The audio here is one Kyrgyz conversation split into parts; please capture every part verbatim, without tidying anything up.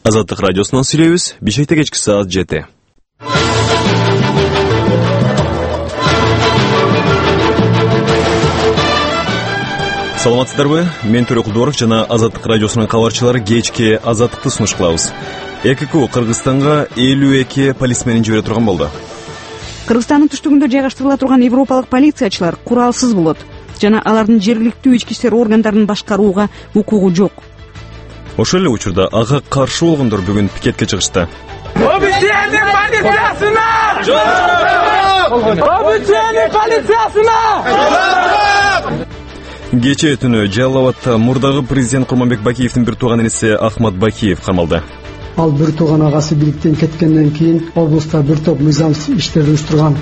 Азаттык радиосунан сүйлөйбүз. Бишкекте кечки саат жети. Саламатсыздарбы? Мен Төрө Кулдуаров жана Азаттык радиосунун кабарчылары кечки Азаттыкты сунуш кылабыз. Э К К Кыргызстанга элүү эки полисменин жибере турган болду. Кыргызстандын түштүгүндө жайгаштырыла турган европалык полициячылар куралсыз болот жана алардын жергиликтүү ички иштер органдарын башкарууга укугу жок. Ошол эле учурда ага каршы болгондор бүгүн пикетке чыгышты. Обучение полициясына! Обучение полициясына! Кечээ түнү Жалал Абадта мурдагы президент Курманбек Бакиевдин бир тууган иниси Ахмат Бакиев камалды. Ал бир тууган агасы бийликтен кеткенден кийин облуста бир топ мыйзам иштерди уюштурган.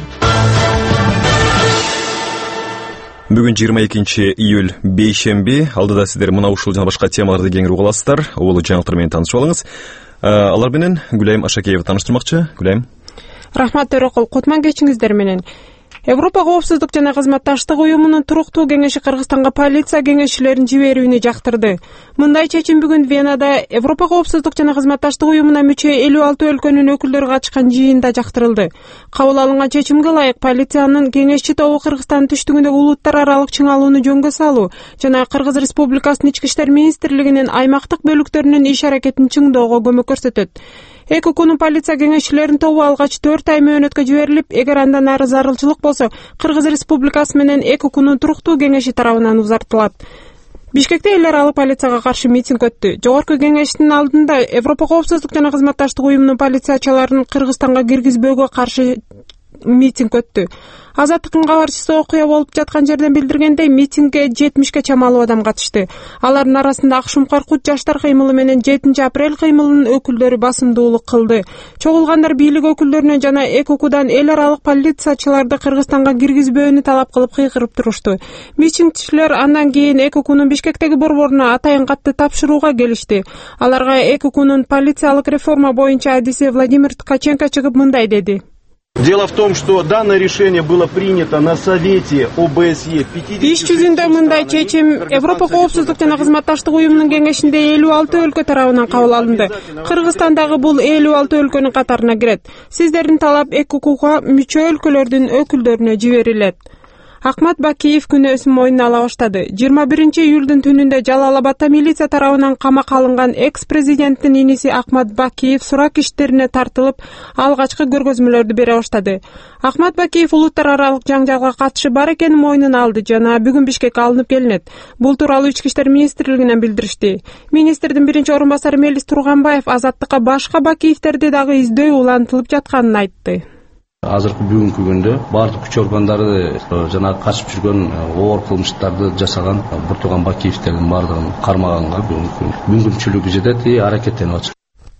Бүгүн жыйырма экинчи июль бейшемби. Алдыда сиздер мына ушул жана башка темаларды кеңири уга аласыздар. Улуу жаңылыктар менен таанышып алыңыз. Алар менен Гүлайым Ашакеева тааныштырмакчы. Гүлайым. Рахмат Төрөкул, кутман кечиңиздер менен. Европа коопсуздук жана кызматташтык уюмунун туруктуу кеңеши Кыргызстанга полиция кеңешчилерин жиберүүнү жактырды. Мындай чечим бүгүн Венада Европа коопсуздук жана кызматташтык уюмуна мүчө элүү алты өлкөнүн өкүлдөрү катышкан жыйында жактырылды. Кабыл алынган чечимге ылайык полициянын кеңешчи тобу Кыргызстандын түштүгүндөгү улуттар аралык чыңалууну жөнгө салуу жана Кыргыз Республикасынын ички иштер министрлигинин аймактык бөлүктөрүнүн иш аракетин чыңдоого көмөк көрсөтөт. Э К Кнун полиция кеңешчилеринин тобу алгач төрт ай мөөнөткө жиберилип, эгер андан ары зарылчылык болсо, Кыргыз Республикасы менен Э К Кнун туруктуу кеңеши тарабынан узартылат. Бишкекте эл аралык полицияга каршы митинг өттү. Жогорку кеңештин алдында Европа коопсуздук жана кызматташтык уюмунун полициячыларын Кыргызстанга киргизбөөгө каршы митинг өттү. Азаттыктын кабарчысы окуя болуп жаткан жерден билдиргендей, митингге жетимишке чамалуу адам катышты. Алардын арасында Акшум Каркут жаштар кыймылы менен жетинчи апрель кыймылынын өкүлдөрү басымдуулук кылды. Чогулгандар бийлик өкүлдөрүнө жана Э К Кдан эл аралык полициячыларды Кыргызстанга киргизбөөнү талап кылып кыйкырып турушту. Митингчилер андан кийин Э К Кнун Бишкектеги борборуна атайын катты тапшырууга келишти. Аларга Э К Кнун полициялык реформа боюнча адиси Владимир Ткаченко чыгып мындай деди. Дело в том, что данное решение было принято на совете О Б С Е Иш жүзүндө мындай чечим Европа коопсуздук жана кызматташтык уюмунун кеңешинде элүү алты өлкө тарабынан кабыл алынды. Кыргызстандагы бул элүү алты өлкөнүн катарына кирет. Сиздердин талап Э К Кга мүчө өлкөлөрдүн өкүлдөрүнө жиберилет. Ахмат Бакиев күнөөсүн мойнуна ала баштады. жыйырма биринчи июлдун түнүндө Жалал Абадта милиция тарабынан камакка алынган экс-президенттин иниси Ахмат Бакиев сурак иштерине тартылып, алгачкы көргөзмөлөрдү бере баштады. Ахмат Бакиев улуттар аралык жаңжалга катышы бар экенин мойнуна алды жана бүгүн Бишкекке алынып келинет. Бул тууралуу ички иштер министрлигинен билдиришти. Министрдин биринчи орун басары Мелис Турганбаев Азаттыкка башка Бакиевтерди дагы издөө улантылып жатканын айтты. Азыркы бүгүнкү күндө бардык күч органдары жана качып жүргөн оор кылмыштарды жасаган бир тууган Бакиевтердин бардыгын кармаганга мүмкүнчүлүгү жетет, аракеттенип атышат.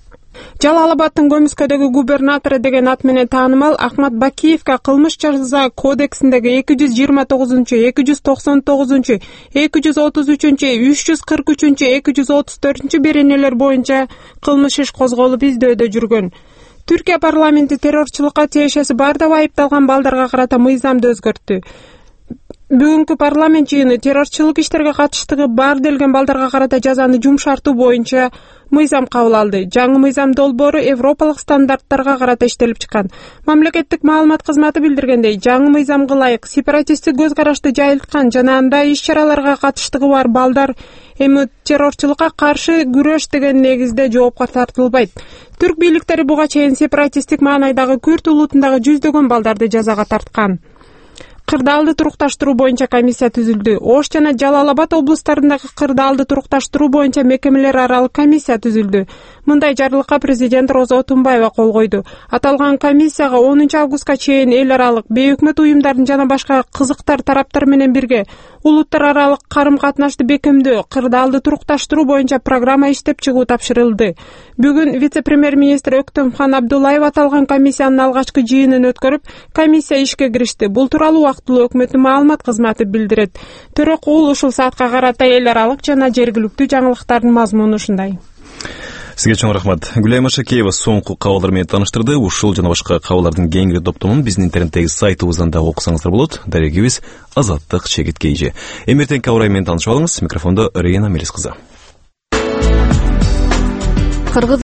Жалал Абадтын Көмүскөдөгү губернатору деген ат менен таанымал Ахмат Бакиевке кылмыш жаза кодексиндеги эки жүз жыйырма тогузунчу, эки жүз токсон тогузунчу, эки жүз отуз үчүнчү, үч жүз кырк үчүнчү, эки жүз отуз төртүнчү беренелер боюнча кылмыш иш козголуп издөөдө жүргөн. Түркия парламенти террорчулукка тиешеси бар деп айыпталган балдарга карата мыйзамды өзгөрттү. Бүгүнкү парламент жыйыны террорчулук иштерге катыштыгы бар делген балдарга карата жазаны жумшартуу боюнча мыйзам кабыл алды. Жаңы мыйзам долбоору европалык стандарттарга карата иштелип чыккан. Мамлекеттик маалымат кызматы билдиргендей, жаңы мыйзамга ылайык сепаратисттик көз карашты жайылткан жана андай иш-чараларга катыштыгы бар балдар эми террорчулукка каршы күрөш деген негизде жоопко тартылбайт. Түрк бийликтери буга чейин сепаратисттик маанайдагы Күрд улутундагы жүздөгөн балдарды жазага тарткан. Кырдаалды турукташтыруу боюнча комиссия түзүлдү. Ош жана Жалал Абад облустарындагы кырдаалды турукташтыруу боюнча мекемелер аралык комиссия түзүлдү. Мындай жарлыкка президент Роза Отунбаева кол койду. Аталган комиссияга онунчу августка чейин эл аралык бейөкмөт уюмдардын жана башка кызыктар тараптар менен бирге улуттар аралык карым-катнашты бекемдөө, кырдаалды турукташтыруу боюнча программа иштеп чыгуу тапшырылды. Бүгүн вице-премьер-министр Өктөмхан Абдуллаев аталган комиссиянын алгачкы жыйынын өткөрүп, комиссия ишке киришти. Бул тууралуу вактылуу өкмөттүн маалымат кызматы билдирет. Төрөкул ушул саатка карата эл аралык жана жергиликтүү жаңылыктардын мазмуну ушундай. Сизге чоң рахмат. Гүлайым Ашакеева соңку кабарлар менен тааныштырды. Ушул жана башка кабарлардын кеңири топтомун биздин интернеттеги сайтыбыздан да окусаңыздар болот. Дарегибиз Азаттык чегит кейжи. Эмертең кабарлар менен таанышып алыңыз. Микрофондо Рейна Мелис кызы.